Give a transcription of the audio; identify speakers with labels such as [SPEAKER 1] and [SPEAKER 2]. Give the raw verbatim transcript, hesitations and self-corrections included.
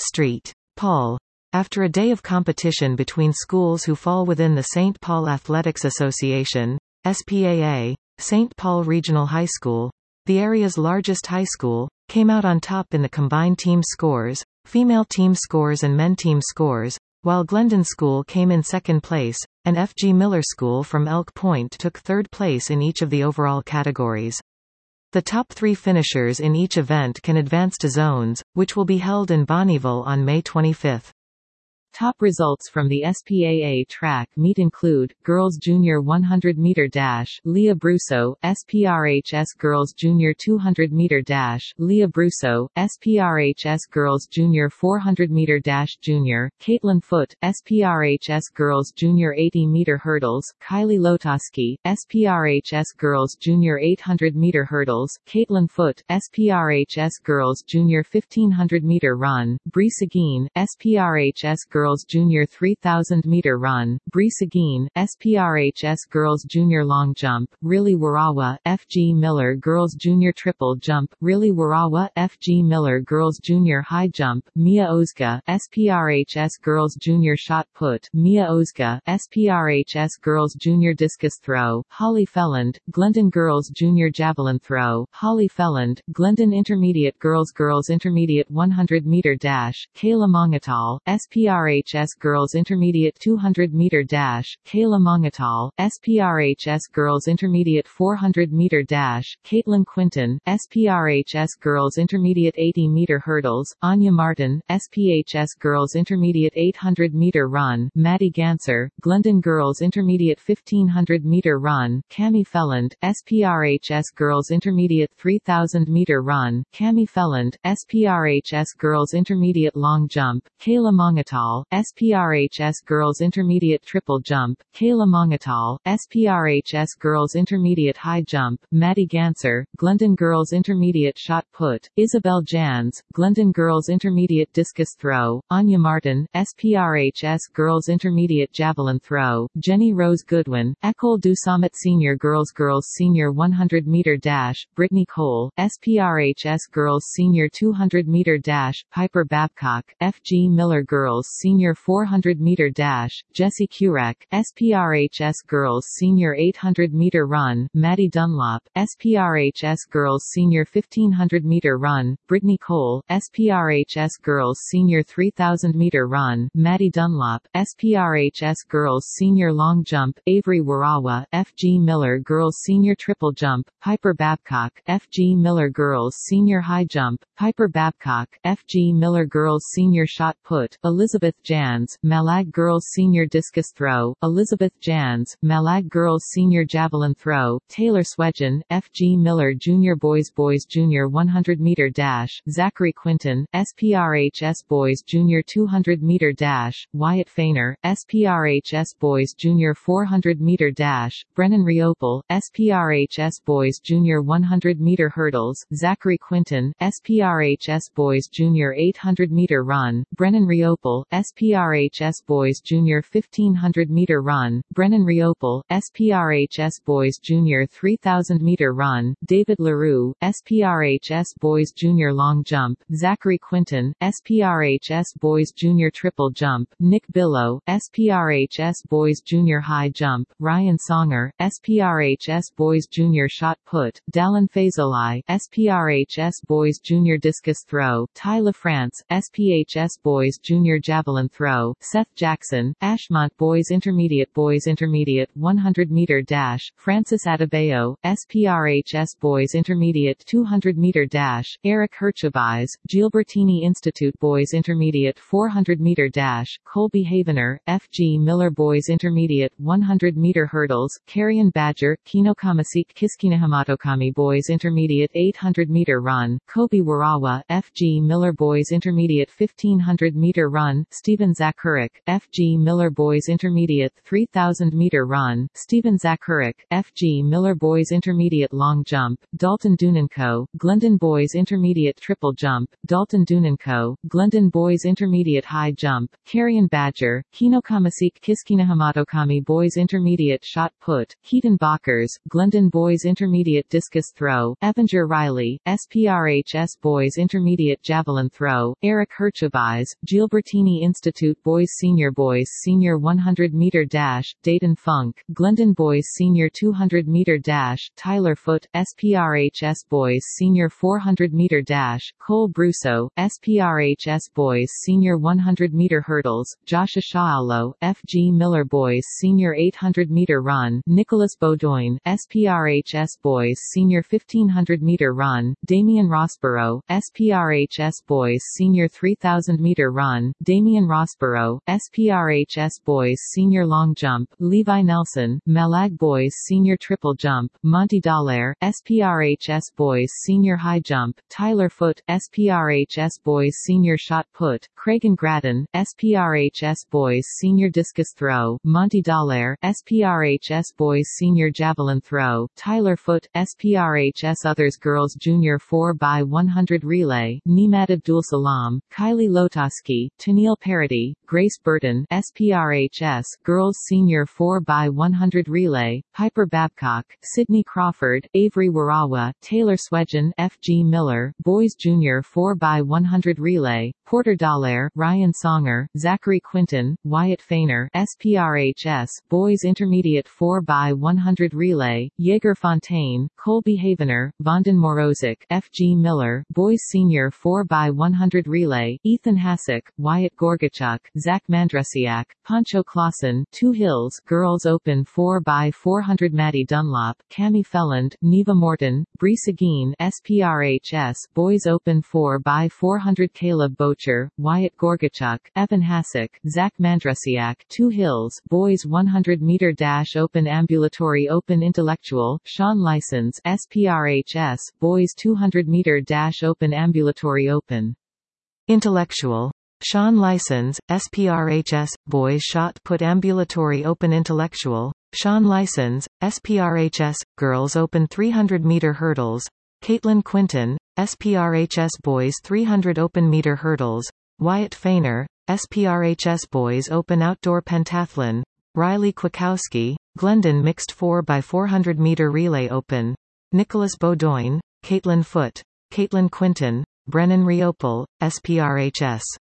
[SPEAKER 1] Street. Paul. After a day of competition between schools who fall within the Saint Paul Athletics Association, S P A A, Saint Paul Regional High School, the area's largest high school, came out on top in the combined team scores, female team scores and men team scores, while Glendon School came in second place, and F G Miller School from Elk Point took third place in each of the overall categories. The top three finishers in each event can advance to zones, which will be held in Bonnyville on May twenty-fifth. Top results from the S P A A track meet include, Girls Junior one hundred meter dash, Leah Brusso, S P R H S Girls Junior two hundred meter dash, Leah Brusso, S P R H S Girls Junior four hundred meter dash Junior, Caitlin Foote, S P R H S Girls Junior eighty meter hurdles, Kylie Lotoski, S P R H S Girls Junior eight hundred meter hurdles, Caitlin Foote, S P R H S Girls Junior fifteen hundred meter run, Bree Seguin, S P R H S Girls Girls Junior three thousand meter run, Bree Seguin, S P R H S Girls Junior long jump, Riley Warawa, F G Miller Girls Junior triple jump, Riley Warawa, F G Miller Girls Junior high jump, Mia Ozga, S P R H S Girls Junior shot put, Mia Ozga, S P R H S Girls Junior discus throw, Holly Felland, Glendon Girls Junior javelin throw, Holly Felland, Glendon Intermediate Girls Girls Intermediate one hundred meter dash, Kayla Mongatal, S P R H S Girls Intermediate two hundred meter dash, Kayla Mongatal, S P R H S Girls Intermediate four hundred meter dash, Caitlin Quinton, S P R H S Girls Intermediate eighty meter hurdles, Anya Martin, S P H S Girls Intermediate eight hundred meter run, Maddie Ganser, Glendon Girls Intermediate fifteen hundred meter run, Cami Felland, S P R H S Girls Intermediate three thousand meter run, Cami Felland, S P R H S Girls Intermediate long jump, Kayla Mongatal, S P R H S Girls Intermediate triple jump, Kayla Mongatal, S P R H S Girls Intermediate high jump, Maddie Ganser, Glendon Girls Intermediate shot put, Isabel Jans, Glendon Girls Intermediate discus throw, Anya Martin, S P R H S Girls Intermediate javelin throw, Jenny Rose Goodwin, Ecole du Summit Senior Girls Girls Senior one hundred meter dash, Brittany Cole, S P R H S Girls Senior two hundred meter dash, Piper Babcock, F G Miller Girls Senior four hundred meter dash, Jessie Kurek, S P R H S Girls Senior eight hundred meter run, Maddie Dunlop, S P R H S Girls Senior fifteen hundred meter run, Brittany Cole, S P R H S Girls Senior three thousand meter run, Maddie Dunlop, S P R H S Girls Senior long jump, Avery Warawa, F G Miller Girls Senior triple jump, Piper Babcock, F G Miller Girls Senior high jump, Piper Babcock, F G Miller Girls Senior shot put, Elizabeth Jans, Malag Girls Senior discus throw, Elizabeth Jans, Malag Girls Senior javelin throw, Taylor Swedgen, F G Miller Junior Boys Boys Junior one hundred meter dash, Zachary Quinton, S P R H S Boys Junior two hundred meter dash, Wyatt Fainer, S P R H S Boys Junior four hundred meter dash, Brennan Riopel, S P R H S Boys Junior one hundred meter hurdles, Zachary Quinton, S P R H S Boys Junior eight hundred meter run, Brennan Riopel, S P R H S Boys Junior fifteen hundred meter run, Brennan Riopel, S P R H S Boys Junior three thousand meter run, David LaRue, S P R H S Boys Junior long jump, Zachary Quinton, S P R H S Boys Junior triple jump, Nick Billow, S P R H S Boys Junior high jump, Ryan Songer, S P R H S Boys Junior shot put, Dallin Fazoli, S P R H S Boys Junior discus throw, Ty LaFrance, S P H S Boys Junior javelin throw, Seth Jackson, Ashmont Boys Intermediate Boys Intermediate one hundred meter dash, Francis Adebayo, S P R H S Boys Intermediate two hundred meter dash, Eric Herchabais, Gilbertini Institute Boys Intermediate four hundred meter dash, Colby Havener, F G Miller Boys Intermediate one hundred meter hurdles, Carrion Badger, Kinokamasik Kiskinahamatokami Boys Intermediate eight hundred meter run, Kobe Warawa, F G Miller Boys Intermediate fifteen hundred meter run, Steven Zacharek, F G Miller Boys Intermediate three thousand meter run, Steven Zacharek, F G Miller Boys Intermediate long jump, Dalton Dunenko, Glendon Boys Intermediate triple jump, Dalton Dunenko, Glendon Boys Intermediate high jump, Carrion Badger, Kinokamasik Kiskinahamatokami Boys Intermediate shot put, Keaton Bockers, Glendon Boys Intermediate discus throw, Evanger Riley, S P R H S Boys Intermediate javelin throw, Eric Herchovise, Gilbertini Institute Boys Senior Boys Senior one hundred meter dash, Dayton Funk, Glendon Boys Senior two hundred meter dash, Tyler Foote, S P R H S Boys Senior four hundred meter dash, Cole Brusso, S P R H S Boys Senior one hundred meter hurdles, Josh Ashaulo, F G Miller Boys Senior eight hundred meter run, Nicholas Beaudoin, S P R H S Boys Senior fifteen hundred meter run, Damian Rossborough, S P R H S Boys Senior three thousand meter run, Damian Rossborough, S P R H S Boys Senior long jump, Levi Nelson, Malag Boys Senior triple jump, Monty Dallaire, S P R H S Boys Senior high jump, Tyler Foote, S P R H S Boys Senior shot put, Cragen Grattan, S P R H S Boys Senior discus throw, Monty Dallaire, S P R H S Boys Senior javelin throw, Tyler Foote, S P R H S Others Girls Junior four by one hundred relay, Nimad Abdul Salam, Kylie Lotoski, Tennille Parody, Grace Burton, S P R H S Girls Senior four by one hundred relay, Piper Babcock, Sydney Crawford, Avery Warawa, Taylor Swedgen, F G Miller, Boys Junior four by one hundred relay, Porter Dallaire, Ryan Songer, Zachary Quinton, Wyatt Fainer, S P R H S Boys Intermediate four by one hundred relay, Jaeger Fontaine, Colby Havener, Vondon Morozic, F G Miller, Boys Senior four by one hundred relay, Ethan Hasek, Wyatt Gorgachuk, Zach Mandrusiak, Poncho Clausen, Two Hills, Girls Open four by four hundred Maddie Dunlop, Cami Felland, Neva Morton, Bree Seguin, S P R H S Boys Open four by four hundred Caleb Bocher, Wyatt Gorgachuk, Evan Hasek, Zach Mandrusiak, Two Hills, Boys one hundred meter dash Open Ambulatory Open Intellectual, Sean Lysons, S P R H S Boys two hundred meter dash Open Ambulatory Open Intellectual, Sean Lysons, S P R H S Boys shot put Ambulatory Open Intellectual, Sean Lysons, S P R H S Girls Open three hundred meter hurdles, Caitlin Quinton, S P R H S Boys three hundred open meter hurdles, Wyatt Fainer, S P R H S Boys Open Outdoor Pentathlon, Riley Kwiatkowski, Glendon Mixed four by four hundred meter relay open, Nicholas Beaudoin, Caitlin Foote, Caitlin Quinton, Brennan Riopel, S P R H S